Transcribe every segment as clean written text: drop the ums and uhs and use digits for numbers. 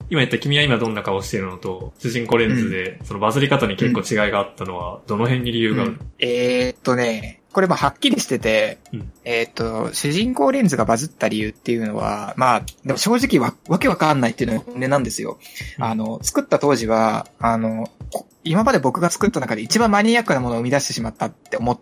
今言った君は今どんな顔してるのと、主人公レンズで、そのバズり方に結構違いがあったのは、どの辺に理由がある？ これはっきりしてて、主人公レンズがバズった理由っていうのは、でも正直わけわかんないっていうのが本音なんですよ。作った当時は、今まで僕が作った中で一番マニアックなものを生み出してしまったって思って、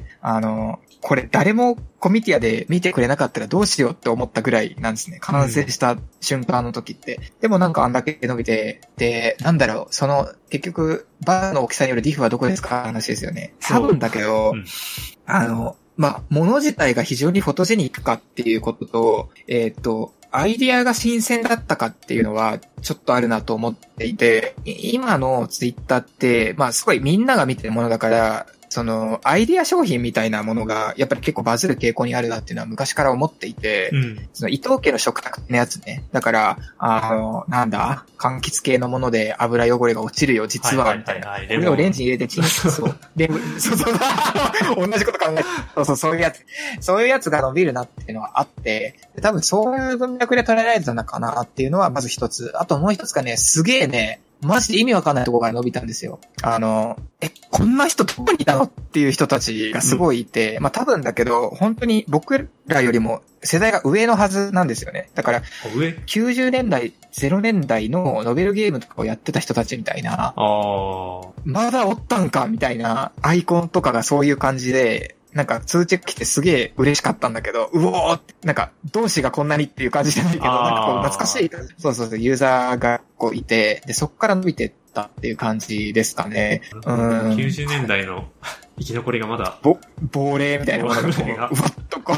これ誰もコミティアで見てくれなかったらどうしようって思ったぐらいなんですね。完成した瞬間の時って。でもなんかあんだけ伸びて、で、結局、バーの大きさによるディフはどこですかって話ですよね。多分だけど、物自体が非常にフォトジェニックかっていうことと、アイディアが新鮮だったかっていうのはちょっとあるなと思っていて、今のツイッターって、すごいみんなが見てるものだから、アイディア商品みたいなものが、やっぱり結構バズる傾向にあるなっていうのは昔から思っていて、伊藤家の食卓のやつね。だから、柑橘系のもので油汚れが落ちるよ、実は、みたいな。これをレンジに入れてチンそう。で、同じこと考えて、そういうやつが伸びるなっていうのはあって、多分そういう文脈で捉えられてたのかなっていうのはまず一つ。あともう一つがね、すげえね、マジで意味わかんないところから伸びたんですよ。こんな人どこにいたのっていう人たちがすごいいて、多分だけど、本当に僕らよりも世代が上のはずなんですよね。だから、90年代、0年代のノベルゲームとかをやってた人たちみたいな、まだおったんかみたいなアイコンとかがそういう感じで、なんか通知来てすげえ嬉しかったんだけど、うおーって、なんか同志がこんなにっていう感じじゃないけど、なんかこう懐かしい。そう、ユーザーがこういて、で、そっから伸びてったっていう感じですかね。 90年代の生き残りがまだ。 亡霊みたいなものがこう、うわっとこう。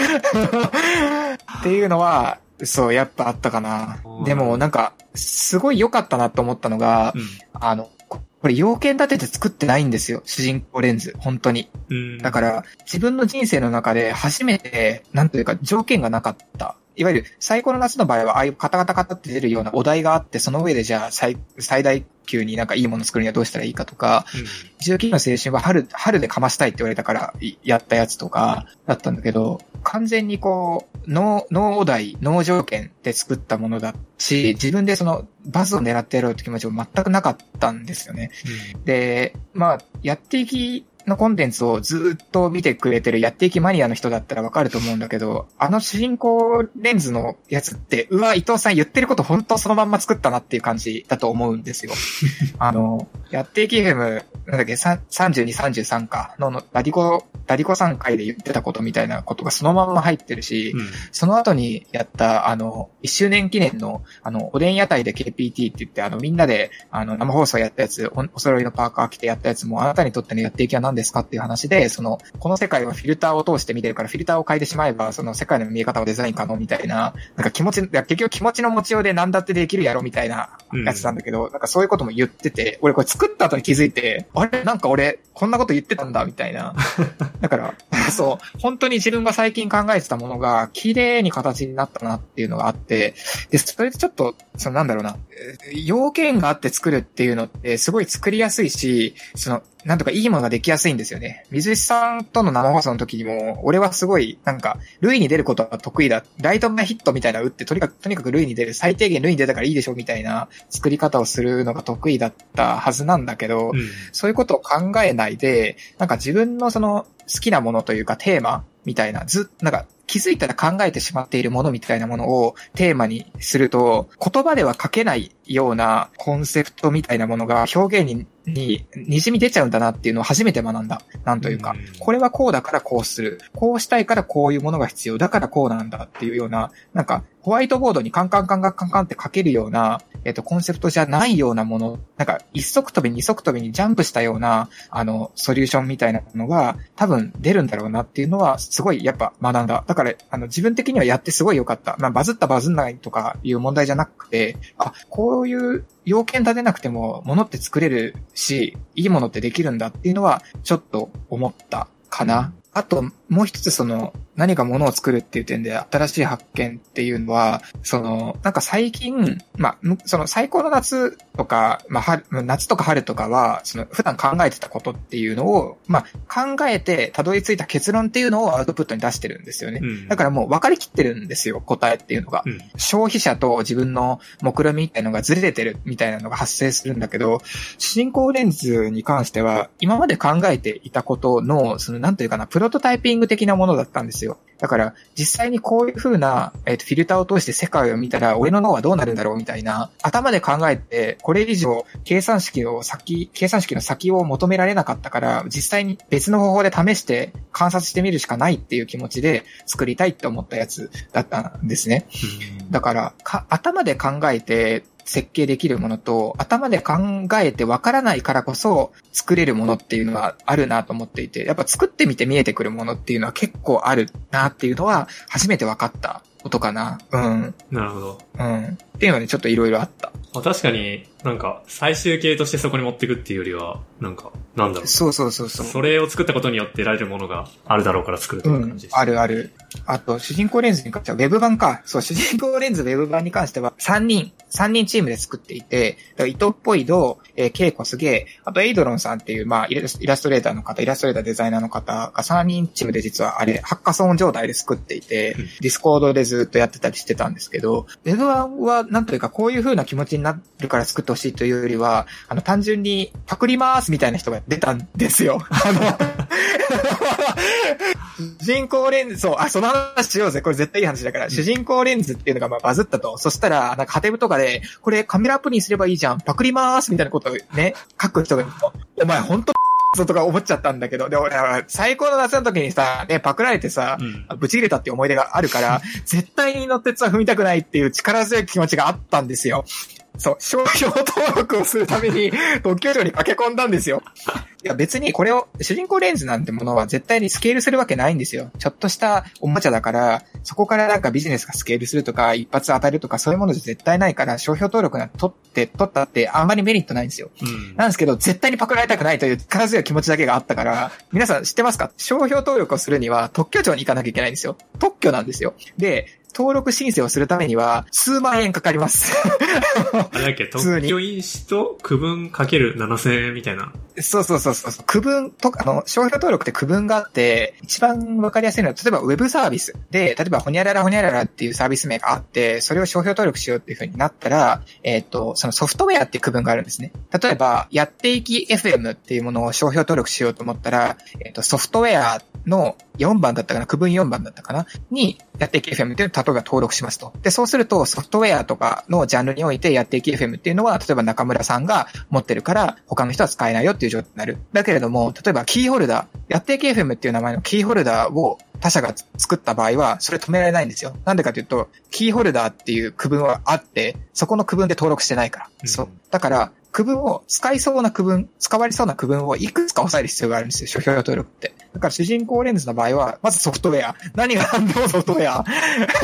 っていうのは、そう、やっぱあったかな。でもなんか、すごい良かったなと思ったのが、これ要件立てて作ってないんですよ。主人公レンズ。本当に。だから、自分の人生の中で初めて、なんというか条件がなかった。いわゆる最高の夏の場合は、ああいうカタカタカタって出るようなお題があって、その上でじゃあ最大級になんかいいもの作るにはどうしたらいいかとか、19の青春は春でかましたいって言われたからやったやつとかだったんだけど、完全にこう、ノーお題、ノー条件で作ったものだし、自分でバズを狙ってやろうって気持ちも全くなかったんですよね。で、やっていきのコンテンツをずっと見てくれてるやっていきマニアの人だったらわかると思うんだけど、主人公レンズのやつって、伊藤さん言ってること本当そのまんま作ったなっていう感じだと思うんですよ。やっていき FM、32、33かのダリコさん回で言ってたことみたいなことがそのまんま入ってるし、その後にやった1周年記念のおでん屋台で KPT って言ってみんなで生放送やったやつ、お揃いのパーカー着てやったやつもあなたにとってのやっていきは何ですかっていう話で、この世界はフィルターを通して見てるからフィルターを変えてしまえばその世界の見え方をデザイン可能みたいな、なんか結局気持ちの持ちようで何だってできるやろみたいなやつなんだけど、なんかそういうことも言ってて、俺これ作った後に気づいて、あれなんか俺こんなこと言ってたんだみたいな。だから本当に自分が最近考えてたものが綺麗に形になったなっていうのがあって、でそれでちょっと要件があって作るっていうのってすごい作りやすいし、なんとかいいものができやすいんですよね。水石さんとの生放送の時にも、俺はすごい、なんか、塁に出ることが得意だ。ライト前ヒットみたいな打って、とにかく塁に出る。最低限塁に出たからいいでしょみたいな作り方をするのが得意だったはずなんだけど、そういうことを考えないで、なんか自分の好きなものというかテーマみたいな、なんか、気づいたら考えてしまっているものみたいなものをテーマにすると、言葉では書けないようなコンセプトみたいなものが表現に滲み出ちゃうんだなっていうのを初めて学んだ。なんというか、これはこうだからこうする。こうしたいからこういうものが必要。だからこうなんだっていうような、なんか、ホワイトボードにカンカンって書けるような、コンセプトじゃないようなもの、なんか、一足飛び二足飛びにジャンプしたような、ソリューションみたいなものが多分出るんだろうなっていうのは、すごいやっぱ学んだ。だから、自分的にはやってすごい良かった。バズったバズんないとかいう問題じゃなくて、こういう要件立てなくても物って作れるし、いいものってできるんだっていうのは、ちょっと思ったかな。 あと、もう一つ何か物を作るっていう点で新しい発見っていうのは、なんか最近、最高の夏とか、夏とか春とかは、普段考えてたことっていうのを、考えてたどり着いた結論っていうのをアウトプットに出してるんですよね。だからもう分かりきってるんですよ、答えっていうのが。消費者と自分の目論見みたいなのがずれてるみたいなのが発生するんだけど、主人公レンズに関しては、今まで考えていたことの、なんというかな、プロトタイピング的なものだったんですよ。だから、実際にこういう風な、フィルターを通して世界を見たら、俺の脳はどうなるんだろうみたいな、頭で考えて、これ以上、計算式の先を求められなかったから、実際に別の方法で試して観察してみるしかないっていう気持ちで作りたいって思ったやつだったんですね。だから、頭で考えて、設計できるものと、頭で考えてわからないからこそ作れるものっていうのはあるなと思っていて、やっぱ作ってみて見えてくるものっていうのは結構あるなっていうのは初めて分かったことかな。 なるほど。 っていうのでちょっといろいろあった。 確かになんか最終形としてそこに持っていくっていうよりは、なんだろう。 そう。 それを作ったことによって得られるものがあるだろうから作るという感じです。 ある。あと、主人公レンズに関しては、ウェブ版か。そう、主人公レンズウェブ版に関しては、3人チームで作っていて、伊藤っぽいド、ケイコスゲ、あとエイドロンさんっていう、イラストレーターの方、イラストレーターデザイナーの方が3人チームで実はハッカソン状態で作っていて、ディスコードでずっとやってたりしてたんですけど、ウェブ版はなんというかこういう風な気持ちになるから作ってほしいというよりは、単純にパクりますみたいな人が出たんですよ。主人公レンズ、その話しようぜ。これ絶対いい話だから。主人公レンズっていうのがバズったと。そしたら、なんかハテブとかで、これカメラアプリにすればいいじゃん。パクりまーすみたいなことをね、書く人がいると。お前ほんととか思っちゃったんだけど。で、俺は最高の夏の時にさ、ね、パクられてさ、ブチ切れたっていう思い出があるから、絶対に乗ってツは踏みたくないっていう力強い気持ちがあったんですよ。そう、商標登録をするために特許庁に駆け込んだんですよ。いや別にこれを、主人公レンズなんてものは絶対にスケールするわけないんですよ。ちょっとしたおもちゃだから、そこからなんかビジネスがスケールするとか、一発当たるとかそういうものじゃ絶対ないから、商標登録なんて取ったってあんまりメリットないんですよ。なんですけど、絶対にパクられたくないという力強い気持ちだけがあったから、皆さん知ってますか？商標登録をするには特許庁に行かなきゃいけないんですよ。特許なんですよ。で、登録申請をするためには数万円かかります。 あれだっけ、特許印紙と区分かける7000円みたいな。 そう。区分とか、商標登録って区分があって、一番わかりやすいのは、例えばウェブサービスで、例えばホニャララっていうサービス名があって、それを商標登録しようっていう風になったら、そのソフトウェアっていう区分があるんですね。例えば、やっていき FM っていうものを商標登録しようと思ったら、ソフトウェアの4番だったかな、区分4番だったかなに、やっていき FM っていうのを例えば登録しますと。で、そうするとソフトウェアとかのジャンルにおいてやっていき FM っていうのは、例えば中村さんが持ってるから他の人は使えないよっていう状態になる。だけれども、例えばキーホルダー、やっていき FM っていう名前のキーホルダーを他社が作った場合は、それ止められないんですよ。なんでかというと、キーホルダーっていう区分はあって、そこの区分で登録してないから。そう。だから、区分を、使われそうな区分をいくつか抑える必要があるんですよ、商標登録って。だから主人公レンズの場合は、まずソフトウェア。何が何でもソフトウェア。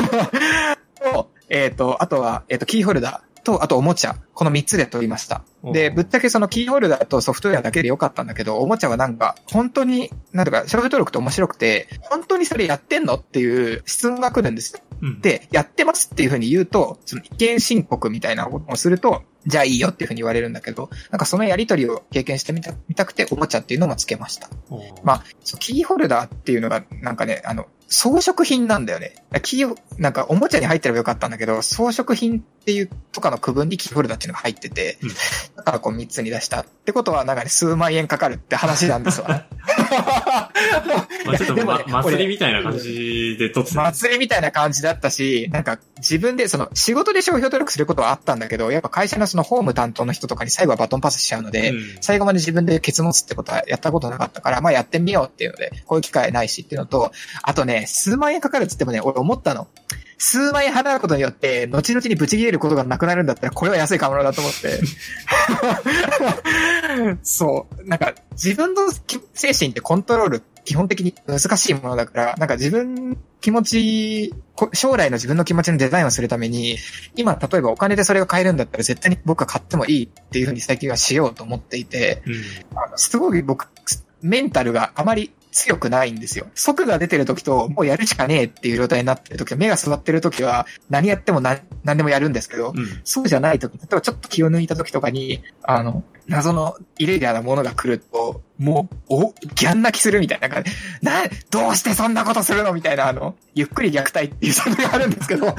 あとは、キーホルダーと、あとおもちゃ。この3つで取りました。で、ぶっちゃけそのキーホルダーとソフトウェアだけでよかったんだけど、おもちゃはなんか、本当に、なんとか、商標登録って面白くて、本当にそれやってんのっていう質問が来るんですよ。で、やってますっていうふうに言うと、その意見申告みたいなことをすると、じゃあいいよっていうふうに言われるんだけど、なんかそのやりとりを経験してみたくて、おもちゃっていうのもつけました。キーホルダーっていうのが、なんかね、装飾品なんだよね。なんかおもちゃに入ってればよかったんだけど、装飾品っていうとかの区分にキーホルダーっていうのが入ってて、だからこう3つに出した。ってことはなんかね、数万円かかるって話なんですわ。 ちょっと祭りみたいな感じで撮ってた。 祭りみたいな感じだったし、なんか自分で仕事で商標登録することはあったんだけど、やっぱ会社のそのホーム担当の人とかに最後はバトンパスしちゃうので、最後まで自分でケツ持つってことはやったことなかったから、やってみようっていうので、こういう機会ないしっていうのと、あとね、数万円かかるって言ってもね、俺思ったの。数万円払うことによって、後々にブチ切れることがなくなるんだったら、これは安い買い物だと思って。そう。なんか、自分の精神ってコントロール、基本的に難しいものだから、なんか将来の自分の気持ちのデザインをするために、今、例えばお金でそれが買えるんだったら絶対に僕は買ってもいいっていうふうに最近はしようと思っていて、すごい僕、メンタルがあまり強くないんですよ。速が出てる時と、もうやるしかねえっていう状態になってる時と、目が座ってる時は、何やっても何でもやるんですけど、そうじゃない時、例えばちょっと気を抜いた時とかに、謎のイレギュラーなものが来ると、もう、ギャン泣きするみたいな感じ。どうしてそんなことするのみたいな、ゆっくり虐待っていう作があるんですけど、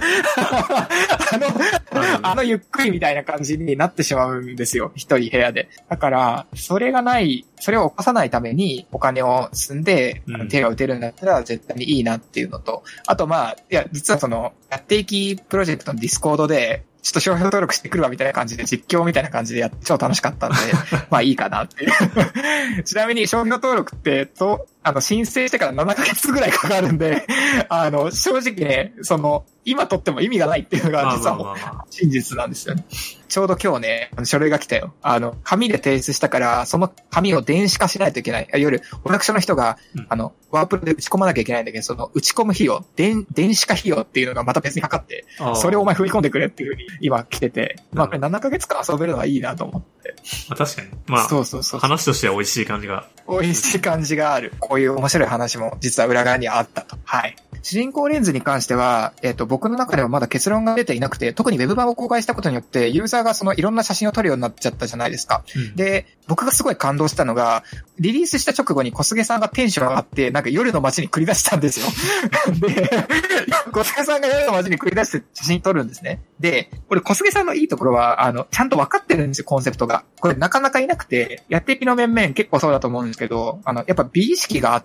ゆっくりみたいな感じになってしまうんですよ。一人部屋で。だから、それを起こさないためにお金を積んで、手が打てるんだったら絶対にいいなっていうのと、あと実はやっていきプロジェクトのディスコードで、ちょっと商標登録してくるわみたいな感じで実況みたいな感じで超楽しかったんで、いいかなっていう。ちなみに商標登録って、申請してから7ヶ月ぐらいかかるんで、正直ね、今取っても意味がないっていうのが実はもう真実なんですよね。ちょうど今日ね、書類が来たよ。紙で提出したから、その紙を電子化しないといけない。いわゆる、お役所の人が、ワープロで打ち込まなきゃいけないんだけど、打ち込む費用、電子化費用っていうのがまた別にかかって、それをお前振り込んでくれっていうふうに今来てて、これ7ヶ月間遊べるのはいいなと思って。 確かに。そう話としては美味しい感じが。 美味しい感じがある。こういう面白い話も実は裏側にあったと。はい。主人公レンズに関しては、僕の中ではまだ結論が出ていなくて、特にウェブ版を公開したことによって、ユーザーがいろんな写真を撮るようになっちゃったじゃないですか。で、僕がすごい感動したのが、リリースした直後に小菅さんがテンション上がって、夜の街に繰り出したんですよ。で、小菅さんが夜の街に繰り出して写真撮るんですね。で、これ小菅さんのいいところは、ちゃんと分かってるんですよ、コンセプトが。これなかなかいなくて、やっていきの面々結構そうだと思うんですけど、やっぱ美意識があって、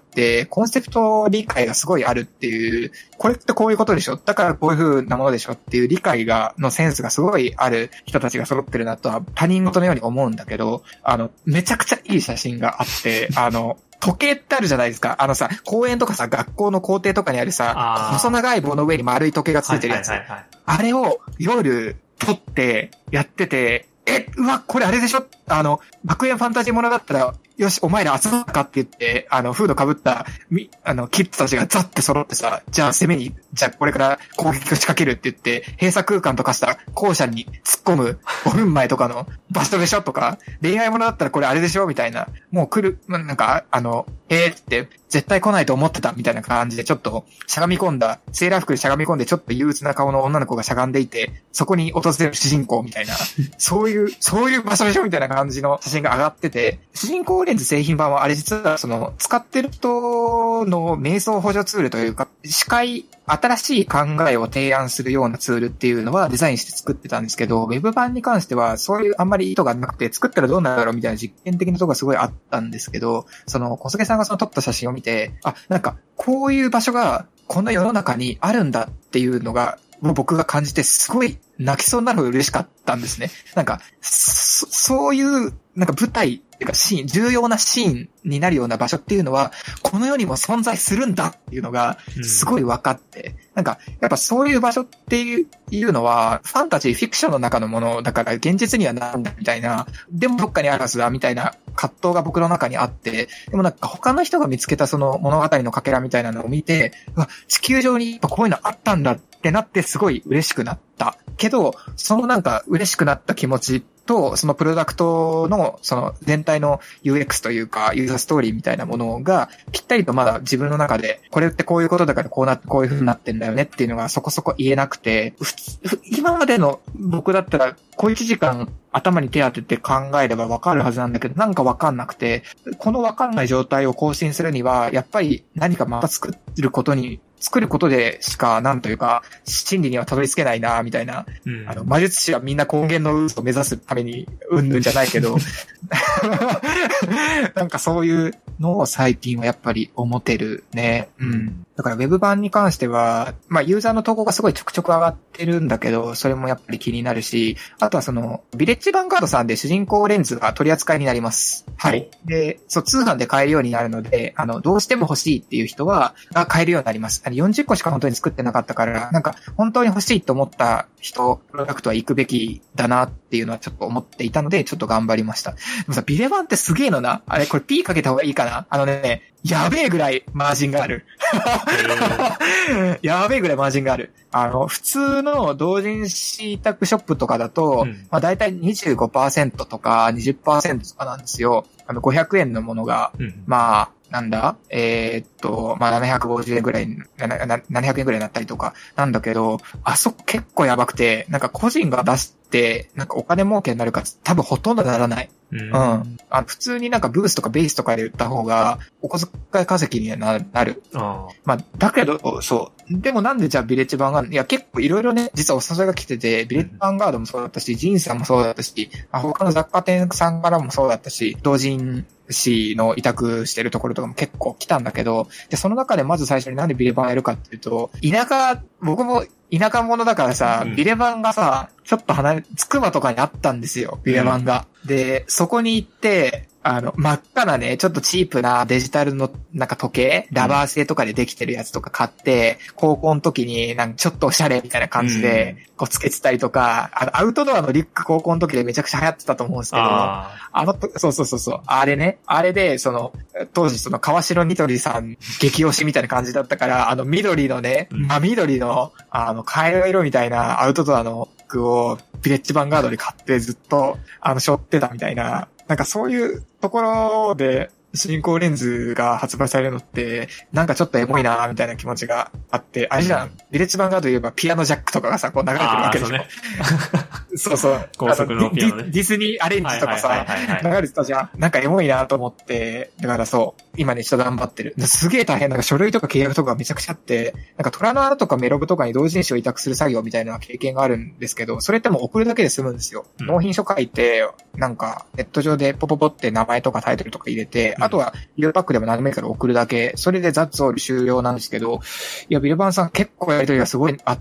コンセプト理解がすごいあるっていう、これってこういうことでしょ？だからこういう風なものでしょっていう理解のセンスがすごいある人たちが揃ってるなとは他人事のように思うんだけど、めちゃくちゃいい写真があって、時計ってあるじゃないですか。公園とか学校の校庭とかにある細長い棒の上に丸い時計がついてるやつ。あれを夜撮ってやってて、これあれでしょ？学園ファンタジーものだったら、よし、お前ら集まったかって言って、フード被った、キッズたちがザッて揃ってさ、じゃあじゃあこれから攻撃を仕掛けるって言って、閉鎖空間とかした校舎に突っ込む5分前とかの場所でしょとか、恋愛ものだったらこれあれでしょみたいな、もう来る、って絶対来ないと思ってたみたいな感じでちょっとしゃがみ込んだ、セーラー服でしゃがみ込んでちょっと憂鬱な顔の女の子がしゃがんでいて、そこに訪れる主人公みたいな、そういう場所でしょみたいな感じの写真が上がってて、主人公レンズ製品版はあれ実は使ってる人の瞑想補助ツールというか、新しい考えを提案するようなツールっていうのはデザインして作ってたんですけど、ウェブ版に関してはそういうあんまり意図がなくて、作ったらどうなるだろうみたいな実験的なところがすごいあったんですけど、小菅さんが撮った写真を見て、こういう場所がこんな世の中にあるんだっていうのが、もう僕が感じてすごい泣きそうになるほど嬉しかったんですね。そういう舞台っていうか重要なシーンになるような場所っていうのは、この世にも存在するんだっていうのが、すごい分かって、やっぱそういう場所っていうのは、ファンタジー、フィクションの中のものだから現実にはなんだみたいな、でもどっかにあるはずだみたいな葛藤が僕の中にあって、でも他の人が見つけたその物語のかけらみたいなのを見て、地球上にやっぱこういうのあったんだってなってすごい嬉しくなったけど、嬉しくなった気持ちと、そのプロダクトの全体の UX というかユーザーストーリーみたいなものがぴったりとまだ自分の中でこれってこういうことだからこういう風になってんだよねっていうのがそこそこ言えなくて、今までの僕だったら小1時間頭に手当てて考えればわかるはずなんだけど、わかんなくて、このわかんない状態を更新するにはやっぱり何かまた作ることでしか、真理にはたどり着けないな、みたいな。魔術師はみんな根源の渦を目指すために、うんぬんじゃないけど、そういうのを最近はやっぱり思ってるね。だからウェブ版に関しては、ユーザーの投稿がすごいちょくちょく上がってるんだけど、それもやっぱり気になるし、あとはビレッジヴァンガードさんで主人公レンズが取り扱いになります。はい。で、通販で買えるようになるので、どうしても欲しいっていう人が買えるようになります。40個しか本当に作ってなかったから、本当に欲しいと思った人、プロダクトは行くべきだなっていうのはちょっと思っていたので、ちょっと頑張りました。でもビレ版ってすげえのな。あれ、これ P かけた方がいいかな？やべえぐらいマージンがある。やべえぐらいマージンがある。普通の同人誌託ショップとかだと、だいたい 25% とか 20% とかなんですよ。500円のものが、 なんだまあ、750円ぐらい、700円ぐらいになったりとかなんだけど、あそこ結構やばくて、なんか個人が出して、なんかお金儲けになるか多分ほとんどならない。うん。普通になんかブースとかベースとかで売った方が、お小遣い稼ぎにはなる。まあ、だけど、そう。でもなんでじゃあビレッジヴァンガード、いや結構いろいろね、実はお誘いが来てて、ビレッジヴァンガードもそうだったし、ジンさんもそうだったし、他の雑貨店さんからもそうだったし、同人誌の委託してるところとかも結構来たんだけど、で、その中でまず最初になんでビレバンやるかっていうと、僕も田舎者だからさ、ビレバンがさ、ちょっとつくばとかにあったんですよ、ビレバンが。で、そこに行って、真っ赤なね、ちょっとチープなデジタルのなんか時計、ラバー製とかでできてるやつとか買って、高校の時になんかちょっとおしゃれみたいな感じで、こうつけてたりとか、アウトドアのリュック高校の時でめちゃくちゃ流行ってたと思うんですけど、そう。あれね、あれで、当時川城ニトリさん激推しみたいな感じだったから、緑のね、真緑の、カエル色みたいなアウトドアの服をビレッジヴァンガードで買ってずっと、背負ってたみたいな、なんかそういうところで、新興レンズが発売されるのって、なんかちょっとエモいなみたいな気持ちがあって、あれじゃん、ビレッジヴァンガードといえばピアノジャックとかがさ、こう流れてるわけでしょ。そうそう。 高速のピアノね。 ディズニーアレンジとかさ、流れてたじゃん。なんかエモいなと思って、だからそう、今ね、ちょっと頑張ってる。すげえ大変、なんか書類とか契約とかめちゃくちゃあって、なんか虎の穴とかメロブとかに同人誌を委託する作業みたいな経験があるんですけど、それってもう送るだけで済むんですよ。納品書書いて、なんかネット上でポポポって名前とかタイトルとか入れて、あとはビルパックでも何でもいいから送るだけ、それでザッツオール終了なんですけど、いや、ビルバンさん結構やりとりがすごいあって、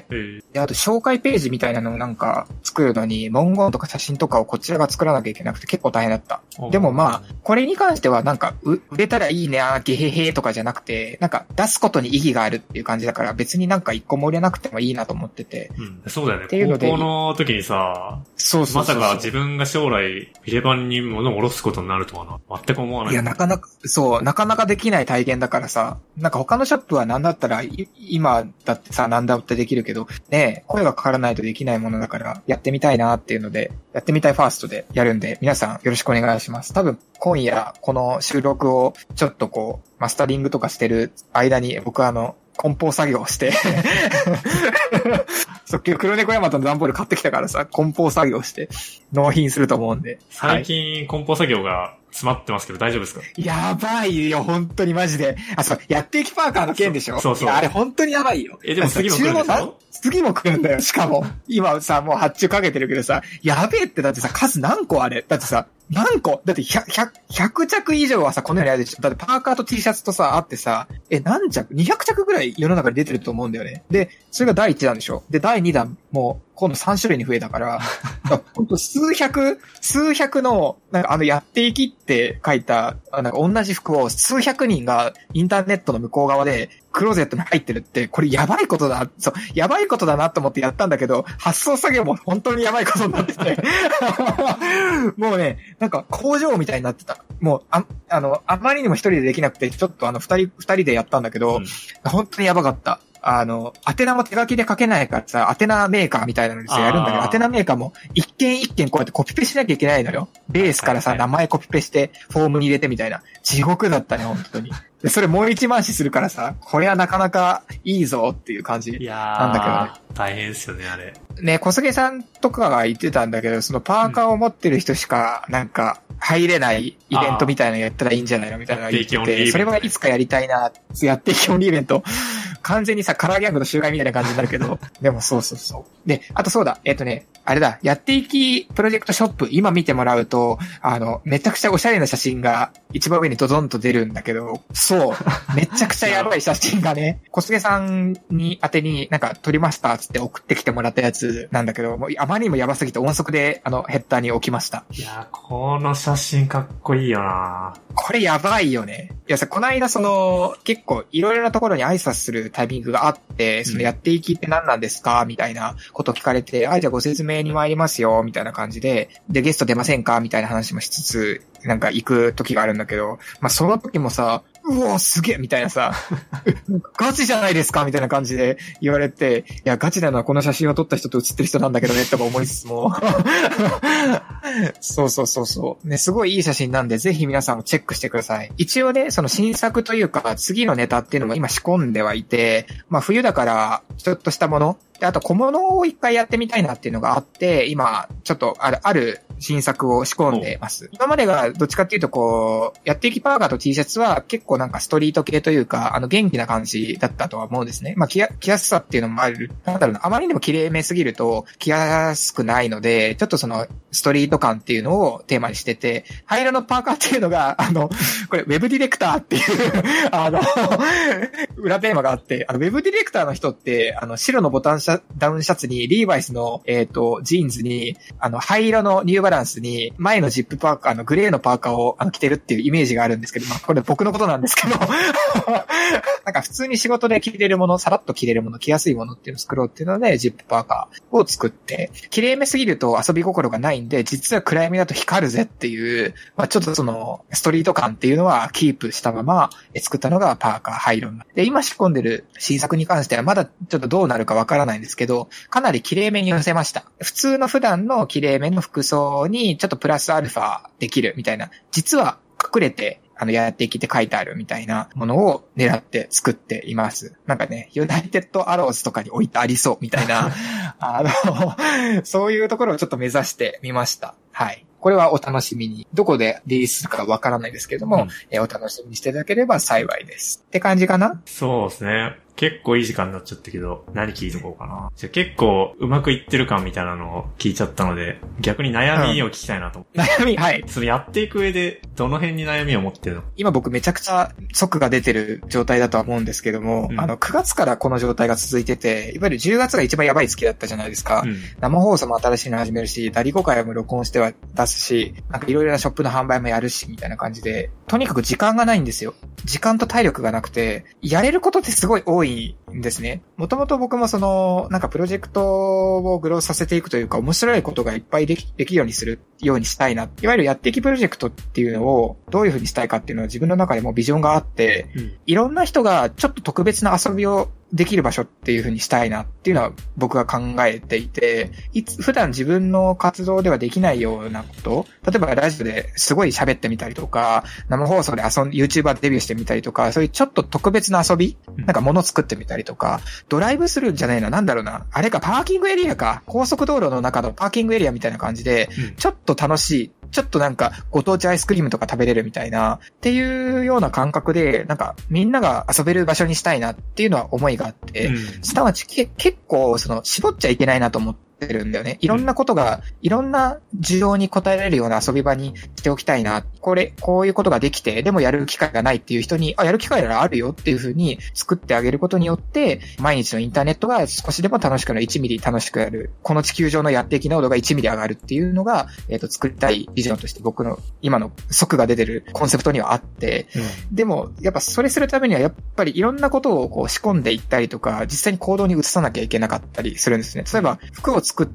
で、あと紹介ページみたいなのをなんか作るのに、文言とか写真とかをこちらが作らなきゃいけなくて結構大変だった。でもまあ、これに関してはなんか、売れたらいいね、ゲヘヘとかじゃなくて、なんか出すことに意義があるっていう感じだから、別になんか一個も売れなくてもいいなと思ってて。 そうだよね。っていうので高校の時にさ、そうまさか自分が将来、ビレバンに物を下ろすことになるとはな、全く思わない。 いや、なかなかできない体験だからさ、なんか他のショップはなんだったら、今だってさ、なんだってできるけど、ね、声がかからないとできないものだから、やってみたいなっていうので、やってみたいファーストでやるんで、皆さんよろしくお願いします。多分、今夜、この収録をちょっとこう、マスタリングとかしてる間に、僕は梱包作業をして今日黒猫ヤマトの段ボール買ってきたからさ、梱包作業して、納品すると思うんで。 最近、梱包作業が詰まってますけど大丈夫ですか？ やばいよ、本当にマジで。そう、やっていきパーカーの件でしょ？ そう。 いや、あれ本当にやばいよ。 でも次も来るんでしょ？ 次も来るんだよ、しかも。今さ、もう発注かけてるけどさ、やべえってだってさ、数何個あれ？だってさ、何個？だって100着以上はさ、この世にあるでしょ？だってパーカーと T シャツとさ、あってさ、何着？ 200 着ぐらい世の中に出てると思うんだよね。で、それが第1弾でしょ？で、第2弾、もう、今度3種類に増えたから、ほんと数百の、なんかやっていきって書いた、なんか同じ服を数百人がインターネットの向こう側で、クローゼットに入ってるって、これやばいことだ。そう、やばいことだなと思ってやったんだけど、発送作業も本当にやばいことになってて。もうね、なんか工場みたいになってた。もう、あまりにも一人でできなくて、ちょっと二人でやったんだけど、本当にやばかった。宛名も手書きで書けないからさ、宛名メーカーみたいなのでさ、やるんだけど、宛名メーカーも一件一件こうやってコピペしなきゃいけないのよ。ベースからさ、名前コピペして、フォームに入れてみたいな。地獄だったね、本当に。で、それもう一回しするからさ、これはなかなかいいぞっていう感じなんだけどね。 大変ですよね、あれ。 ね、小菅さんとかが言ってたんだけど、そのパーカーを持ってる人しか、なんか、入れないイベントみたいなのやったらいいんじゃないのみたいなの言ってて、それはいつかやりたいな、やっていきオンリーイベント。完全にさ、カラーギャングの集会みたいな感じになるけど、でもそう。で、あとそうだ、あれだ、やっていきプロジェクトショップ、今見てもらうと、めちゃくちゃおしゃれな写真が一番上にドドンと出るんだけど、そう、めちゃくちゃやばい写真がね、小菅さんに宛てになんか撮りましたつって送ってきてもらったやつなんだけど、もうあまりにもやばすぎて音速でヘッダーに置きました。 いや、この写真かっこいいよな。 これやばいよね。いやさ、この間結構いろいろなところに挨拶するタイミングがあって、やっていきって何なんですかみたいなこと聞かれて、じゃあご説明に参りますよ、みたいな感じで、ゲスト出ませんかみたいな話もしつつ、なんか行く時があるんだけど、まあ、その時もさ、 うわ、すげえみたいなさ、ガチじゃないですかみたいな感じで言われて、いや、ガチなのはこの写真を撮った人と写ってる人なんだけどね、とか思いつつも。そう。ね、すごいいい写真なんで、ぜひ皆さんもチェックしてください。一応ね、その新作というか、次のネタっていうのも今仕込んではいて、まあ冬だから、ちょっとしたもの、で、あと小物を一回やってみたいなっていうのがあって、今、ちょっとある新作を仕込んでます。今までがどっちかっていうとこう、やっていきパーカーと T シャツは結構なんかストリート系というか、元気な感じだったとは思うんですね。まあ着やすさっていうのもある。なんだろうな、あまりにも綺麗めすぎると着やすくないので、ちょっとそのストリート感っていうのをテーマにしてて、灰色のパーカーっていうのが、これウェブディレクターっていう裏テーマがあって、ウェブディレクターの人って、白のボタンダウンシャツに、リーバイスの、ジーンズに、灰色のニューバランスに、前のジップパーカーのグレーのパーカーを着てるっていうイメージがあるんですけど、まあ、これ僕のことなんですけど、なんか普通に仕事で着れるもの、さらっと着れるもの、着やすいものっていうのを作ろうっていうので、ジップパーカーを作って、綺麗めすぎると遊び心がないんで、実は暗闇だと光るぜっていう、まあ、ちょっとその、ストリート感っていうのはキープしたまま作ったのがパーカー灰色になって、今仕込んでる新作に関してはまだちょっとどうなるかわからないんですけど、かなり綺麗めに寄せました。普段の綺麗めの服装にちょっとプラスアルファできるみたいな、実は隠れてやっていきって書いてあるみたいなものを狙って作っています。なんかね、ユナイテッドアローズとかに置いてありそうみたいな、そういうところをちょっと目指してみました。はい。これはお楽しみに。どこでリリースするかわからないですけども、お楽しみにしていただければ幸いです。って感じかな？ そうですね。結構いい時間になっちゃったけど、何聞いとこうかな。じゃあ結構うまくいってる感みたいなのを聞いちゃったので、逆に悩みを聞きたいなと思って。 悩み、はい。 それやっていく上で、どの辺に悩みを持ってるの？ 今僕めちゃくちゃ速が出てる状態だとは思うんですけども、9月からこの状態が続いてて、いわゆる10月が一番やばい月だったじゃないですか。生放送も新しいの始めるし、ダリ5回も録音しては出すし、なんかいろいろなショップの販売もやるし、みたいな感じで、とにかく時間がないんですよ。時間と体力がなくて、やれることってすごい多いんですね。もともと僕もなんかプロジェクトをグロースさせていくというか、面白いことがいっぱいできるようにするようにしたいな。いわゆるやっていきプロジェクトっていうのをどういう風にしたいかっていうのは自分の中でもビジョンがあって、いろんな人がちょっと特別な遊びをできる場所っていう風にしたいなっていうのは僕が考えていて、普段自分の活動ではできないようなこと、例えばラジオですごい喋ってみたりとか、生放送でYouTuber でデビューしてみたりとか、そういうちょっと特別な遊び、なんか物作ってみたりとか、ドライブスルーじゃないな、なんだろうな、あれかパーキングエリアか、高速道路の中のパーキングエリアみたいな感じで、ちょっと楽しい、ちょっとなんかご当地アイスクリームとか食べれるみたいなっていうような感覚でなんかみんなが遊べる場所にしたいなっていうのは思いがあって、すなわち結構絞っちゃいけないなと思ってるんだよね。いろんなことが、いろんな需要に応えられるような遊び場にしておきたいな。こういうことができて、でもやる機会がないっていう人に、やる機会ならあるよっていう風に作ってあげることによって、毎日のインターネットが少しでも楽しくなる、1ミリ楽しくなる。この地球上のやっていき濃度が1ミリ上がるっていうのが、作りたいビジョンとして僕の今の速が出てるコンセプトにはあって、でも、やっぱそれするためにはやっぱりいろんなことをこう仕込んでいったりとか、実際に行動に移さなきゃいけなかったりするんですね。例えば、服を作って、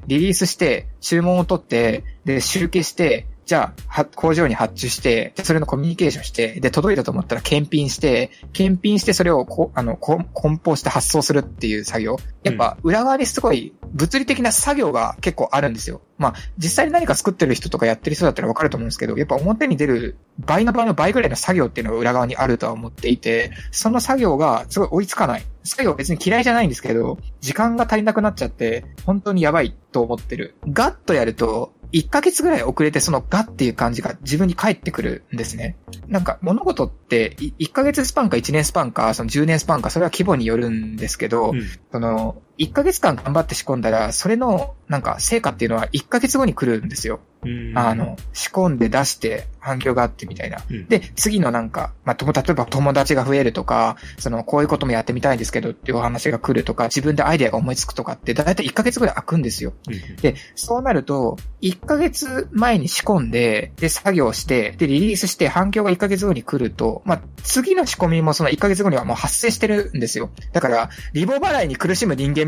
リリースして、注文を取って、で、集計して、じゃあ、工場に発注して、それのコミュニケーションして、で、届いたと思ったら検品して、それを梱包して発送するっていう作業。やっぱ、裏側にすごい物理的な作業が結構あるんですよ。まあ、実際に何か作ってる人とかやってる人だったらわかると思うんですけど、やっぱ表に出る倍の倍ぐらいの作業っていうのが裏側にあるとは思っていて、その作業がすごい追いつかない。作業別に嫌いじゃないんですけど、時間が足りなくなっちゃって、本当にやばいと思ってる。ガッとやると、1ヶ月ぐらい遅れてそのガッっていう感じが自分に返ってくるんですね。なんか物事って1ヶ月スパンか1年スパンかその10年スパンかそれは規模によるんですけど、1ヶ月間頑張って仕込んだらそれのなんか成果っていうのは1ヶ月後に来るんですよ。仕込んで出して反響があってみたいな。で、次のなんか、例えば友達が増えるとか、こういうこともやってみたいんですけどっていうお話が来るとか、自分でアイデアが思いつくとかって、だいたい1ヶ月ぐらい空くんですよ。で、そうなると、1ヶ月前に仕込んで、で、作業して、で、リリースして反響が1ヶ月後に来ると、次の仕込みもその1ヶ月後にはもう発生してるんですよ。だから、リボ払いに苦しむ人間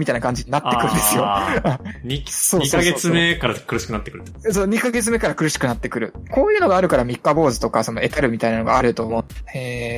みたいな感じになってくるんですよ。 2ヶ月目から苦しくなってくる。 そう、2ヶ月目から苦しくなってくる。こういうのがあるから三日坊主とかその得たるみたいなのがあると思って、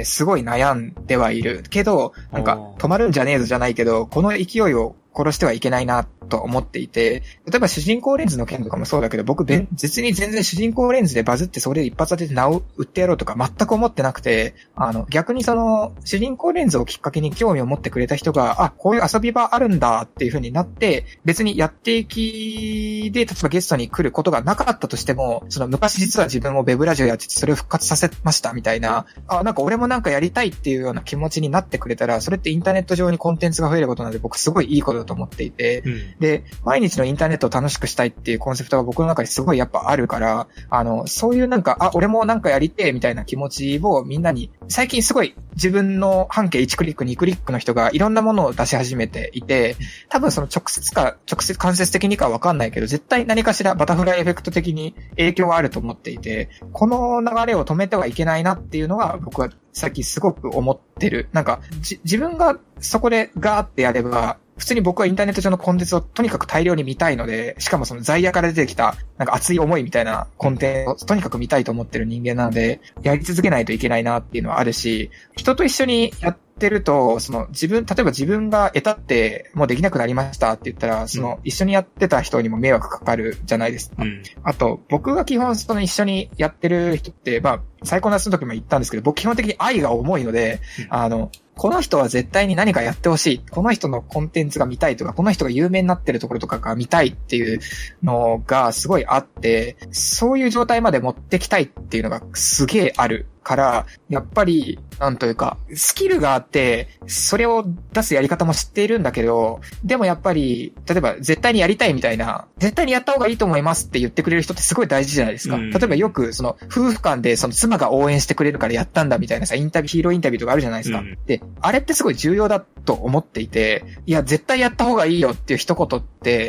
すごい悩んではいる。けど、なんか止まるんじゃねえぞじゃないけど、この勢いを殺してはいけないなと思っていて、例えば主人公レンズの件とかもそうだけど、僕別に全然主人公レンズでバズってそれで一発当てて名を売ってやろうとか全く思ってなくて、逆にその主人公レンズをきっかけに興味を持ってくれた人が、あ、こういう遊び場あるんだっていう風になって、別にやっていきで、例えばゲストに来ることがなかったとしても、その昔実は自分もウェブラジオやっててそれを復活させましたみたいな、なんか俺もなんかやりたいっていうような気持ちになってくれたら、それってインターネット上にコンテンツが増えることなので僕すごいいいことだと思っていて、で、毎日のインターネットを楽しくしたいっていうコンセプトが僕の中にすごいやっぱあるから、そういうなんか、俺もなんかやりてえみたいな気持ちをみんなに、最近すごい自分の半径1クリック2クリックの人がいろんなものを出し始めていて、多分その直接間接的にかわかんないけど、絶対何かしらバタフライエフェクト的に影響はあると思っていて、この流れを止めてはいけないなっていうのが僕は最近すごく思ってる。なんか、自分がそこでガーってやれば、普通に僕はインターネット上のコンテンツをとにかく大量に見たいので、しかもその在野から出てきた、なんか熱い思いみたいなコンテンツをとにかく見たいと思ってる人間なので、やり続けないといけないなっていうのはあるし、人と一緒にやってると、例えば自分が得たってもうできなくなりましたって言ったら、一緒にやってた人にも迷惑かかるじゃないですか。あと、僕が基本一緒にやってる人って、最高の夏の時も言ったんですけど、僕基本的に愛が重いので、この人は絶対に何かやってほしい。この人のコンテンツが見たいとか、この人が有名になってるところとかが見たいっていうのがすごいあって、そういう状態まで持ってきたいっていうのがすげえあるから、やっぱり、なんというか、スキルがあって、それを出すやり方も知っているんだけど、でもやっぱり、例えば絶対にやりたいみたいな、絶対にやった方がいいと思いますって言ってくれる人ってすごい大事じゃないですか。例えばよく、夫婦間で妻が応援してくれるからやったんだみたいなさ、ヒーローインタビューとかあるじゃないですか。で、あれってすごい重要だと思っていて、いや、絶対やった方がいいよっていう一言って、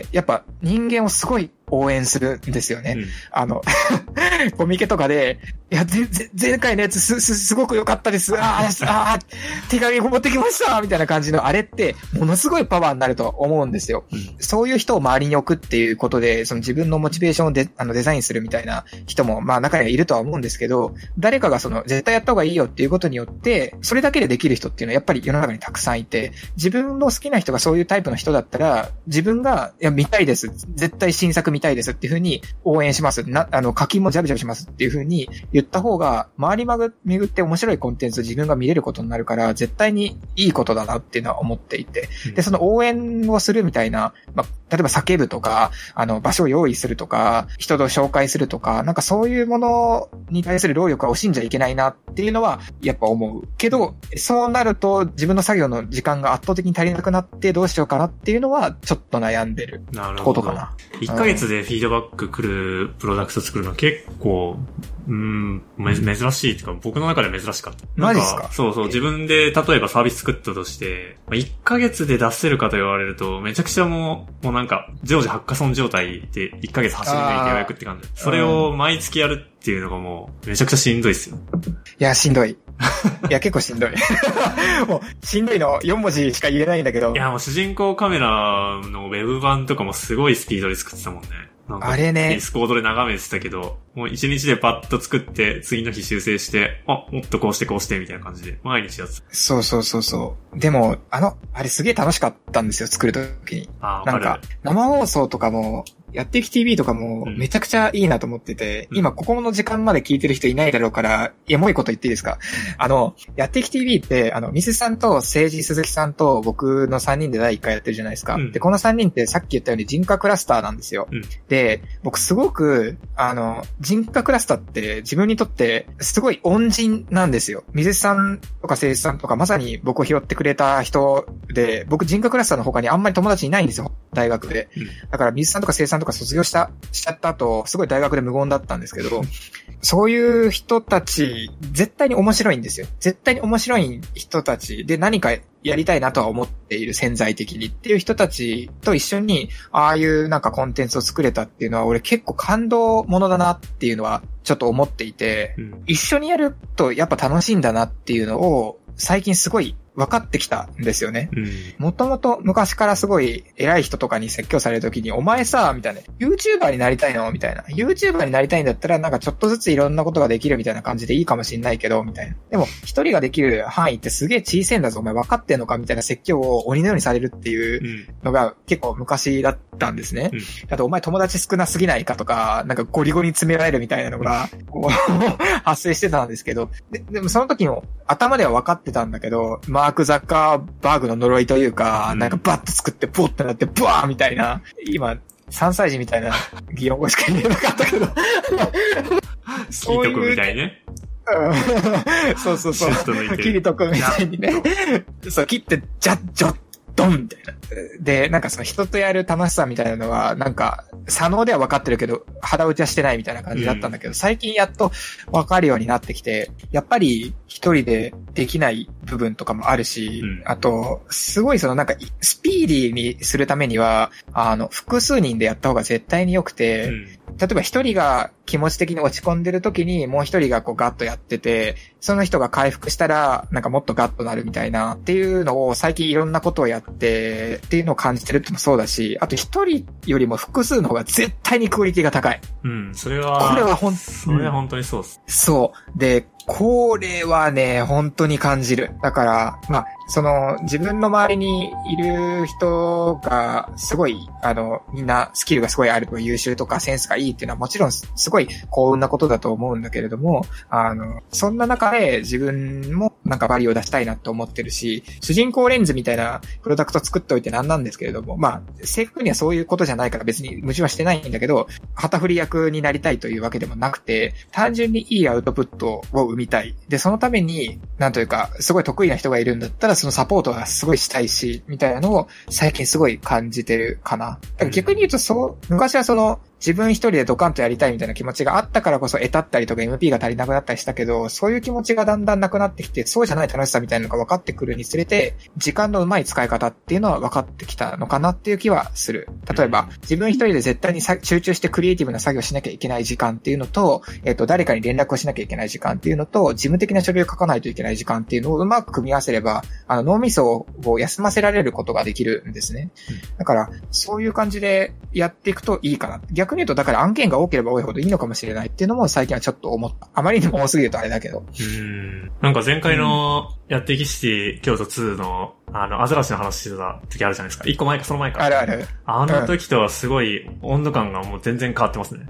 やっぱ人間をすごい応援するんですよね。コミケとかで、いや、前回のやつすごく良かったです。手紙持ってきましたみたいな感じのあれって、ものすごいパワーになると思うんですよ。そういう人を周りに置くっていうことで、自分のモチベーションをデザインするみたいな人も、中にはいるとは思うんですけど、誰かが絶対やった方がいいよっていうことによって、それだけでできる人っていうのはやっぱり世の中にたくさんいて、自分の好きな人がそういうタイプの人だったら、自分が、いや、見たいです。絶対新作見たいですっていう風に応援します。課金もジャブジャブしますっていう風に言った方が、周り巡って面白いコンテンツを自分が見れることになるから、絶対にいいことだなっていうのは思っていて。で、その応援をするみたいな、例えば叫ぶとか、場所を用意するとか、人と紹介するとか、なんかそういうものに対する労力は惜しんじゃいけないなっていうのは、やっぱ思う。けど、そうなると自分の作業の時間が圧倒的に足りなくなってどうしようかなっていうのは、ちょっと悩んでることかな。 1ヶ月でフィードバック来るプロダクト作るの結構、珍しいっていうか、僕の中では珍しかった。 マジですか？ そう、自分で例えばサービス作ったとして、1ヶ月で出せるかと言われると、めちゃくちゃもうなんか、常時ハッカソン状態で1ヶ月走り抜いてようやくって感じ。それを毎月やるっていうのがもう、めちゃくちゃしんどいっすよ。 いや、しんどい。いや、結構しんどい。もう、しんどいの4文字しか言えないんだけど。 いや、もう主人公カメラのウェブ版とかもすごいスピードで作ってたもんね。 あれね。 ディスコードで眺めてたけど、もう1日でパッと作って、次の日修正して、もっとこうしてみたいな感じで、毎日やってた。 そう。でも、あれすげえ楽しかったんですよ、作るときに。なんか、生放送とかも、やっていき TV とかもめちゃくちゃいいなと思ってて、今ここの時間まで聞いてる人いないだろうから、エモいこと言っていいですか？やっていき TV って、ミスさんと政治鈴木さんと僕の3人で第1回やってるじゃないですか。で、この3人ってさっき言ったように人格クラスターなんですよ。で、僕すごく、人格クラスターって自分にとってすごい恩人なんですよ。ミスさんとか政治さんとかまさに僕を拾ってくれた人で、僕人格クラスターの他にあんまり友達いないんですよ。大学で。だからミスさんとか政治さんとか卒業しちゃった後、すごい大学で無言だったんですけど、そういう人たち、絶対に面白いんですよ。絶対に面白い人たちで何かやりたいなとは思っている、潜在的にっていう人たちと一緒に、ああいうなんかコンテンツを作れたっていうのは、俺結構感動ものだなっていうのはちょっと思っていて、一緒にやるとやっぱ楽しいんだなっていうのを、最近すごい分かってきたんですよね。もともと昔からすごい偉い人とかに説教されるときに、お前さ、みたいな、YouTuber になりたいのみたいな。YouTuber になりたいんだったら、なんかちょっとずついろんなことができるみたいな感じでいいかもしんないけど、みたいな。でも、一人ができる範囲ってすげえ小さいんだぞ、お前分かってんのかみたいな説教を鬼のようにされるっていうのが結構昔だったんですね。あと、お前友達少なすぎないかとか、なんかゴリゴリに詰められるみたいなのが、発生してたんですけど、でもその時も頭では分かってたんだけど、マーク・ザッカーバーグの呪いというか、なんかバッと作ってポッてなってブワーみたいな、今、3歳児みたいな擬音語しか言えなかったけど。 そういう。キリト君みたいね。 そうそうそう。キリト君みたいにね。そう、切って、ジャッジョッドンみたいな。で、なんかその人とやる楽しさみたいなのは、なんか、左脳では分かってるけど、腹打ちはしてないみたいな感じだったんだけど、最近やっと分かるようになってきて、やっぱり一人でできない部分とかもあるし、あと、すごいそのなんか、スピーディーにするためには、複数人でやった方が絶対に良くて、例えば一人が気持ち的に落ち込んでる時にもう一人がこうガッとやってて、その人が回復したらなんかもっとガッとなるみたいなっていうのを最近いろんなことをやってっていうのを感じてるってのもそうだし、あと一人よりも複数の方が絶対にクオリティが高い。 それは本当にそうです。 そう。で、これはね、本当に感じる。だから、まあ、自分の周りにいる人が、すごい、みんなスキルがすごいあるとか優秀とかセンスがいいっていうのはもちろんすごい幸運なことだと思うんだけれども、そんな中で自分もなんかバリを出したいなと思ってるし、主人公レンズみたいなプロダクト作っておいてなんなんですけれども、まあ、正確にはそういうことじゃないから別に矛盾はしてないんだけど、旗振り役になりたいというわけでもなくて、単純にいいアウトプットを生みたい。で、そのために、なんというか、すごい得意な人がいるんだったら、そのサポートがすごいしたいし、みたいなのを最近すごい感じてるかな。だから逆に言うと昔は自分一人でドカンとやりたいみたいな気持ちがあったからこそ得たったりとか MP が足りなくなったりしたけど、そういう気持ちがだんだんなくなってきて、そうじゃない楽しさみたいなのが分かってくるにつれて、時間のうまい使い方っていうのは分かってきたのかなっていう気はする。例えば、自分一人で絶対に集中してクリエイティブな作業しなきゃいけない時間っていうのと、誰かに連絡をしなきゃいけない時間っていうのと、事務的な書類を書かないといけない時間っていうのをうまく組み合わせれば、脳みそを休ませられることができるんですね。だから、そういう感じでやっていくといいかな。逆に言うと、だから案件が多ければ多いほどいいのかもしれないっていうのも最近はちょっと思った。あまりにも多すぎるとあれだけど。 なんか前回のやってきシティ京都2のアザラシの話してた時あるじゃないですか。一個前かその前か。 あるある。 あの時とはすごい温度感がもう全然変わってますね。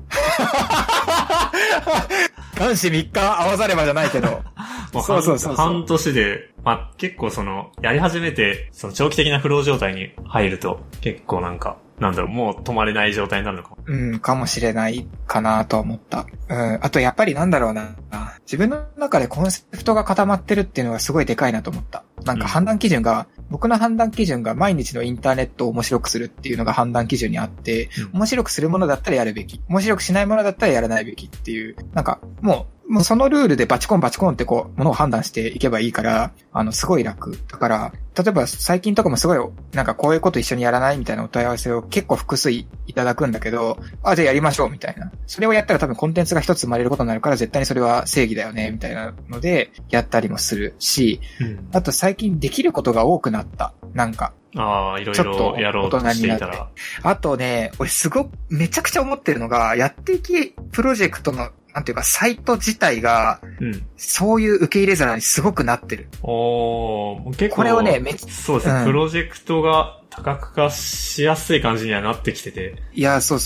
男子3日合わざればじゃないけど。 そう。半年で、まあ、結構やり始めて、長期的なフロー状態に入ると、結構なんか、もう止まれない状態になるのかも。 かもしれないかなと思った。あとやっぱり自分の中でコンセプトが固まってるっていうのがすごいでかいなと思った。なんか僕の判断基準が毎日のインターネットを面白くするっていうのが判断基準にあって、面白くするものだったらやるべき。面白くしないものだったらやらないべきっていう、なんかもうそのルールでバチコンってものを判断していけばいいから、すごい楽。だから、例えば最近とかもすごい、なんかこういうこと一緒にやらないみたいなお問い合わせを結構複数いただくんだけど、じゃあやりましょうみたいな。それをやったら多分コンテンツが一つ生まれることになるから絶対にそれは正義だよねみたいなので、やったりもするし、あと最近できることが多くなった。なんか。 いろいろやろうとしていたら。 あとね、俺めちゃくちゃ思ってるのが、やっていきプロジェクトのなんていうか、サイト自体が、そういう受け入れ皿にすごくなってる。 結構。 これをね、 そうですね、プロジェクトが多角化しやすい感じにはなってきてて。 いや、そう。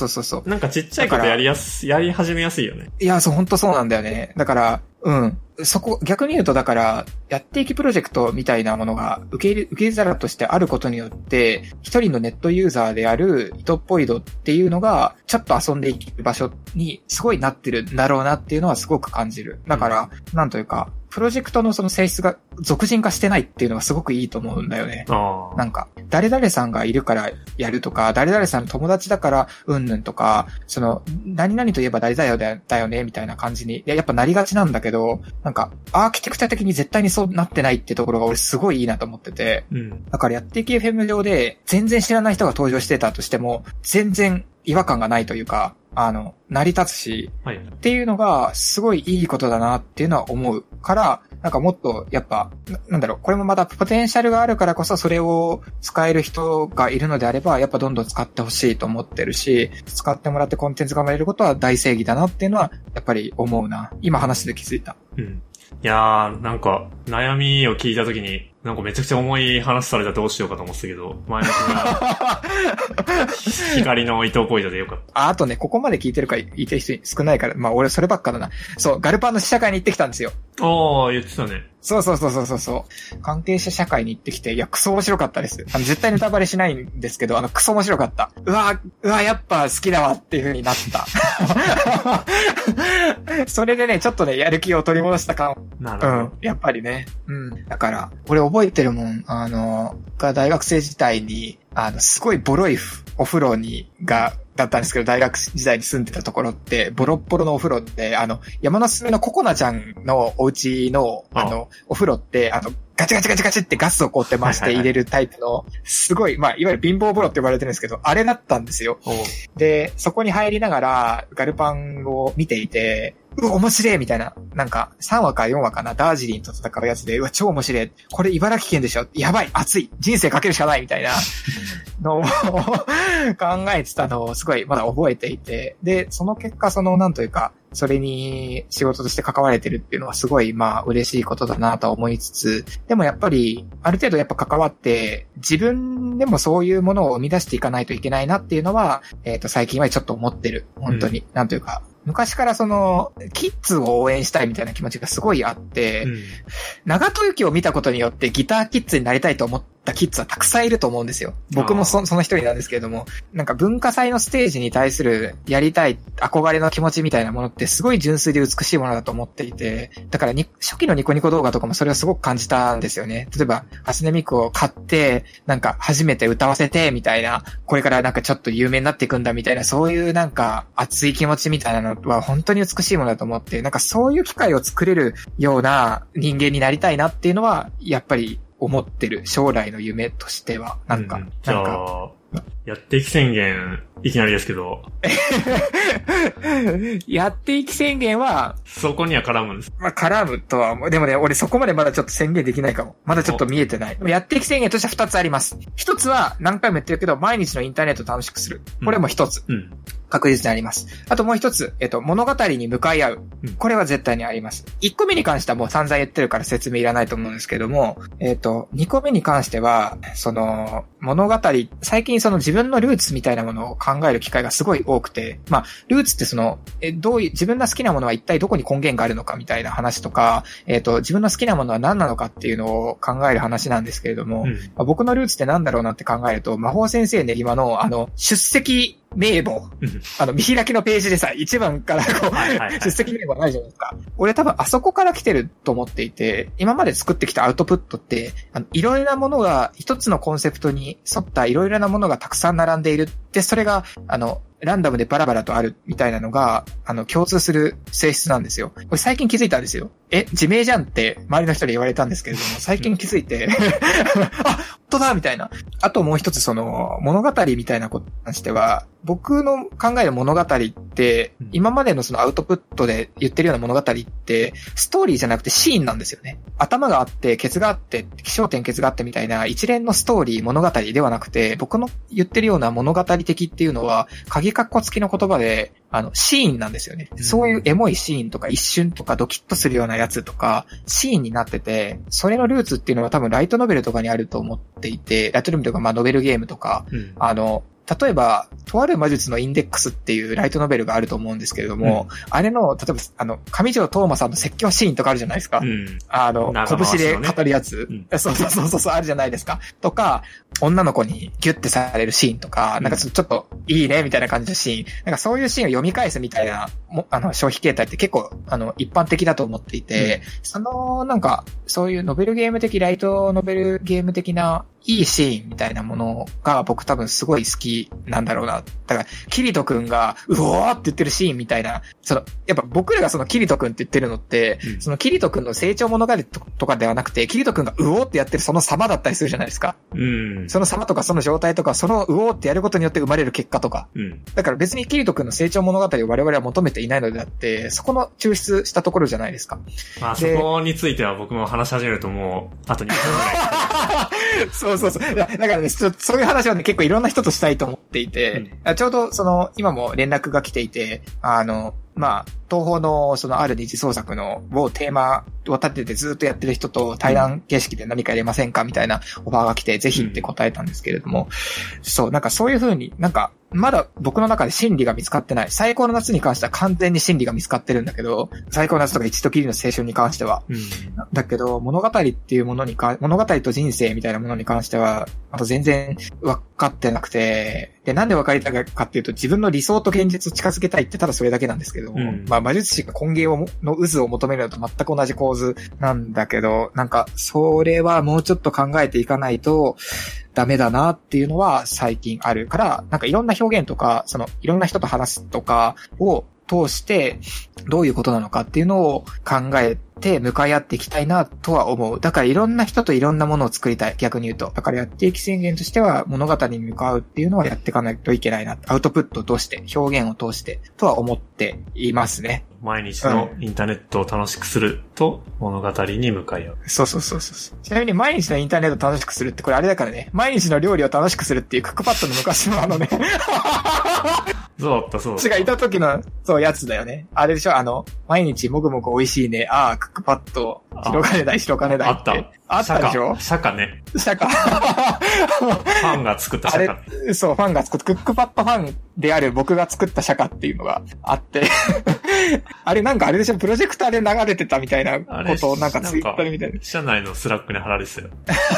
なんかちっちゃいことやり始めやすいよね。 いや、ほんとそうなんだよね。だから、逆に言うとだから、やっていきプロジェクトみたいなものが受け入れ皿としてあることによって、一人のネットユーザーである糸っぽい度っていうのが、ちょっと遊んでいける場所にすごいなってるんだろうなっていうのはすごく感じる。だから、なんというか、プロジェクトのその性質が俗人化してないっていうのがすごくいいと思うんだよね。なんか、誰々さんがいるからやるとか、誰々さんの友達だからうんぬんとか、何々といえば誰だよね、みたいな感じに、やっぱなりがちなんだけど、なんか、アーキテクチャ的に絶対にそうなってないってところが俺すごいいいなと思ってて、だからやっていき FM 上で全然知らない人が登場してたとしても、全然違和感がないというか、成り立つし、っていうのがすごいいいことだなっていうのは思うから、 なんかもっと、やっぱ、なんだろう、これもまたポテンシャルがあるからこそそれを使える人がいるのであれば、やっぱどんどん使ってほしいと思ってるし、使ってもらってコンテンツが生まれることは大正義だなっていうのは、やっぱり思うな。今話して気づいた。 うん。いやー、なんか、悩みを聞いたときに、なんかめちゃくちゃ重い話されたらどうしようかと思ってたけど、前向きな、光の伊藤ポイントでよかった。 あとね、ここまで聞いてる人少ないから、まあ俺そればっかだな。そう、ガルパンの試写会に行ってきたんですよ。 言ってたね。 そう。関係者社会に行ってきて、いや、クソ面白かったです。絶対ネタバレしないんですけど、クソ面白かった。うわ、やっぱ好きだわっていう風になった。それでね、ちょっとね、やる気を取り戻した感。 なるほど。うん、 やっぱりね。うん。だから、俺覚えてるもん。大学生時代に、すごいボロいお風呂だったんですけど、大学時代に住んでたところって、ボロッボロのお風呂で、山のすすめのココナちゃんのお家の、お風呂って、ガチガチってガスをこうって回して入れるタイプの、すごい、まあ、いわゆる貧乏風呂って呼ばれてるんですけど、あれだったんですよ。で、そこに入りながら、ガルパンを見ていて、面白いみたいな。なんか、3話か4話かな、ダージリンと戦うやつで、超面白い。これ茨城県でしょ、やばい、熱い、人生かけるしかないみたいなのを考えてたのをすごいまだ覚えていて、で、その結果、なんというか、それに仕事として関われてるっていうのはすごい、まあ、嬉しいことだなと思いつつ、でもやっぱり、ある程度やっぱ関わって、自分でもそういうものを生み出していかないといけないなっていうのは、最近はちょっと思ってる。本当に。なんというか、昔からキッズを応援したいみたいな気持ちがすごいあって、長戸由紀を見たことによってギターキッズになりたいと思ったキッズはたくさんいると思うんですよ。僕もその一人なんですけれども、なんか文化祭のステージに対するやりたい憧れの気持ちみたいなものってすごい純粋で美しいものだと思っていて、だから初期のニコニコ動画とかもそれをすごく感じたんですよね。例えば、蓮根美久を買って、なんか初めて歌わせてみたいな、これからなんかちょっと有名になっていくんだみたいな、そういうなんか熱い気持ちみたいなのは本当に美しいものだと思って、なんかそういう機会を作れるような人間になりたいなっていうのは、やっぱり思ってる。将来の夢としては。 じゃあ、やっていき宣言、いきなりですけど。 やっていき宣言は、 そこには絡むんです。 まあ、絡むとは、でもね、俺そこまでまだちょっと宣言できないかも。まだちょっと見えてない。やっていき宣言としては2つあります。1つは、何回も言ってるけど、毎日のインターネットを楽しくする。これも1つ。確実にあります。あともう1つ、物語に向かい合う。これは絶対にあります。1個目に関してはもう散々言ってるから説明いらないと思うんですけども、2個目に関しては、物語、最近自分のルーツみたいなものを考える機会がすごい多くて、まあ、ルーツって自分が好きなものは一体どこに根源があるのかみたいな話とか、自分の好きなものは何なのかっていうのを考える話なんですけれども、まあ、僕のルーツって何だろうなって考えると、魔法先生ねぎまの出席名簿。見開きのページでさ、1番から出席名簿ないじゃないですか。俺多分あそこから来てると思っていて、今まで作ってきたアウトプットって、いろいろなものが一つのコンセプトに沿ったいろいろなものがたくさん並んでいる。で、それが、ランダムでバラバラとあるみたいなのが、共通する性質なんですよ。これ最近気づいたんですよ。自明じゃんって周りの人に言われたんですけれども、最近気づいて、あ、本当だみたいな。あともう一つ物語みたいなことに関しては、僕の考える物語って、今までのアウトプットで言ってるような物語って、ストーリーじゃなくてシーンなんですよね。頭があって、ケツがあって、起承転結があってみたいな一連のストーリー、物語ではなくて、僕の言ってるような物語的っていうのは、鍵括弧付きの言葉で、シーンなんですよね。そういうエモいシーンとか一瞬とかドキッとするようなやつとか、シーンになってて、それのルーツっていうのは多分ライトノベルとかにあると思っていて、ライトノベルとかまあノベルゲームとか、例えば、とある魔術のインデックスっていうライトノベルがあると思うんですけれども、あれの、例えば、上条東馬さんの説教シーンとかあるじゃないですか。拳で語るやつ。そう、あるじゃないですか。とか、女の子にギュッてされるシーンとか、なんかちょっといいねみたいな感じのシーン。なんかそういうシーンを読み返すみたいな、消費形態って結構、一般的だと思っていて、なんか、そういうノベルゲーム的、ライトノベルゲーム的ないいシーンみたいなものが僕多分すごい好きなんだろうな。だから、キリトくんが、うおーって言ってるシーンみたいな、やっぱ僕らがそのキリトくんって言ってるのって、そのキリトくんの成長物語とかではなくて、キリトくんがうおーってやってるその様だったりするじゃないですか。その様とかその状態とか、そのうおーってやることによって生まれる結果とか。だから別にキリトくんの成長物語を我々は求めていないのであって、そこの抽出したところじゃないですか。 まあそこについては僕も話し始めるともう、あと2分ぐらい。 そう。だからね、そういう話はね、結構いろんな人としたいと思っていて、ちょうど今も連絡が来ていて、まあ、東宝のある二次創作のテーマを立ててずっとやってる人と対談形式で何かやれませんかみたいなオファーが来て、ぜひって答えたんですけれども、なんかそういう風にまだ僕の中で真理が見つかってない。最高の夏に関しては完全に真理が見つかってるんだけど、最高の夏とか一度きりの青春に関しては。だけど、物語っていうもの物語と人生みたいなものに関しては、あと全然分かってなくて、で、なんで分かりたいかっていうと、自分の理想と現実を近づけたいってただそれだけなんですけど、まあ魔術師が根源の渦を求めるのと全く同じ構図なんだけど、なんか、それはもうちょっと考えていかないと、ダメだなっていうのは最近あるから、なんかいろんな表現とか、いろんな人と話すとかを通して、どういうことなのかっていうのを考えて向かい合っていきたいなとは思う。だからいろんな人といろんなものを作りたい。逆に言うと。だからやっていき宣言としては物語に向かうっていうのはやっていかないといけないな。アウトプットを通して、表現を通してとは思っていますね。 毎日のインターネットを楽しくすると物語に向かい合う。 そう。ちなみに毎日のインターネットを楽しくするってこれあれだからね。毎日の料理を楽しくするっていうクックパッドの昔のね。 そうだった。 私がいた時の、やつだよね。あれでしょ毎日もぐもぐ美味しいね。クックパッド、白金台って。あったでしょ？ 釈迦ね。 釈迦。 ファンが作った釈迦。 そう、ファンが作った、クックパッドファンである僕が作った釈迦っていうのがあって。あれなんかあれでしょ？プロジェクターで流れてたみたいなことをなんかツイッターみたいな。 社内のスラックに貼られてたよ。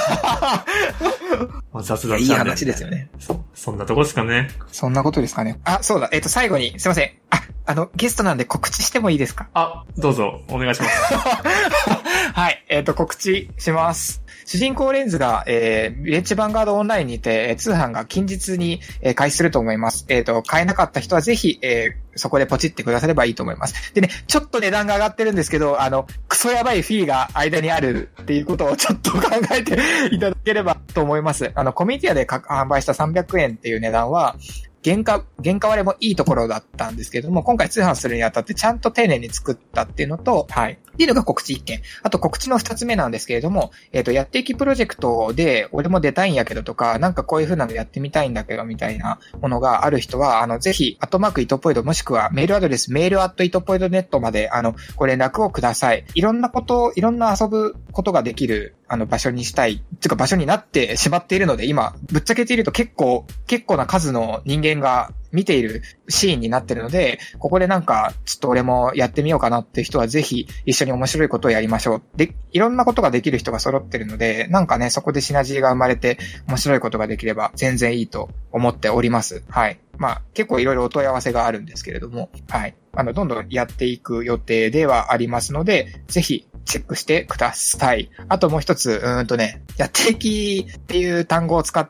雑談いい話ですよね。 そんなとこですかね。 そんなことですかね。そうだ。最後に、すいません。ゲストなんで告知してもいいですか？ どうぞ、お願いします。 はい。告知します。主人公レンズが、レッジヴァンガードオンラインにて、通販が近日に、開始すると思います。買えなかった人はぜひ、そこでポチってくださればいいと思います。でね、ちょっと値段が上がってるんですけど、クソやばいフィーが間にあるっていうことをちょっと考えていただければと思います。コミュニティアで販売した300円っていう値段は、原価割れもいいところだったんですけれども、今回通販するにあたってちゃんと丁寧に作ったっていうのと、はい。っていうのが告知1件。あと告知の2つ目なんですけれども、やっていきプロジェクトで、俺も出たいんやけどとか、なんかこういう風なのやってみたいんだけどみたいなものがある人は、ぜひ、@イトポイドもしくはメールアドレス、mail@itopoido.net まで、ご連絡をください。いろんな遊ぶことができる、場所にしたい。っていうか場所になってしまっているので、今、ぶっちゃけていると結構な数の人間が見ているシーンになってるので、ここでなんか、ちょっと俺もやってみようかなっていう人はぜひ一緒に面白いことをやりましょう。で、いろんなことができる人が揃ってるので、なんかね、そこでシナジーが生まれて面白いことができれば全然いいと思っております。はい。まあ、結構いろいろお問い合わせがあるんですけれども、はい。どんどんやっていく予定ではありますので、ぜひチェックしてください。あともう一つ、やっていきっていう単語を使って、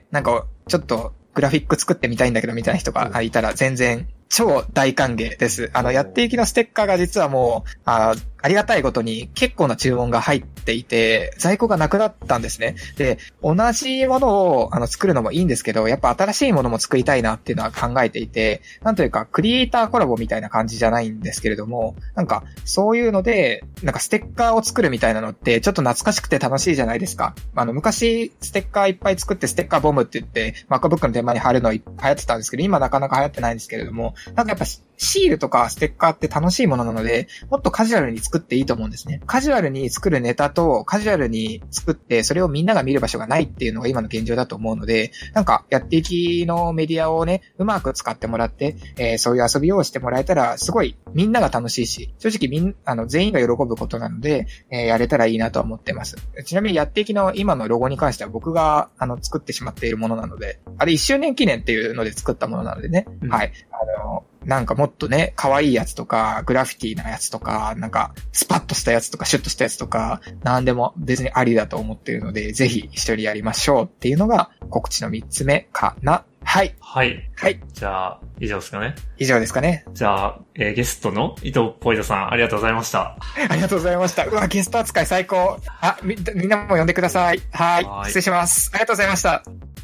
なんか、ちょっと、グラフィック作ってみたいんだけどみたいな人がいたら全然超大歓迎です。やっていきのステッカーが実はもう、ありがたいことに結構な注文が入っていて、在庫がなくなったんですね。で、同じものを作るのもいいんですけど、やっぱ新しいものも作りたいなっていうのは考えていて、なんというかクリエイターコラボみたいな感じじゃないんですけれども、なんかそういうので、なんかステッカーを作るみたいなのってちょっと懐かしくて楽しいじゃないですか。昔ステッカーいっぱい作ってステッカーボムって言って、MacBook の手前に貼るの流行ってたんですけど、今なかなか流行ってないんですけれども、なんかやっぱシールとかステッカーって楽しいものなので、もっとカジュアルに作っていいと思うんですね。カジュアルに作るネタとカジュアルに作ってそれをみんなが見る場所がないっていうのが今の現状だと思うので、なんかやっていきのメディアをね、うまく使ってもらって、そういう遊びをしてもらえたらすごいみんなが楽しいし、正直全員が喜ぶことなので、やれたらいいなと思ってます。ちなみにやっていきの今のロゴに関しては僕が作ってしまっているものなので、あれ1周年記念っていうので作ったものなのでね、はい。 なんかもっとね、可愛いやつとか、グラフィティなやつとか、なんか、スパッとしたやつとか、シュッとしたやつとか、なんでも別にありだと思ってるので、ぜひ一緒にやりましょうっていうのが告知の3つ目かな。はい。 はい。 はい。 じゃあ、以上ですかね。 以上ですかね。 じゃあ、ゲストの伊藤ポイドさん、ありがとうございました。 ありがとうございました。うわ、ゲスト扱い最高。みんなも呼んでください。はい。失礼します。ありがとうございました。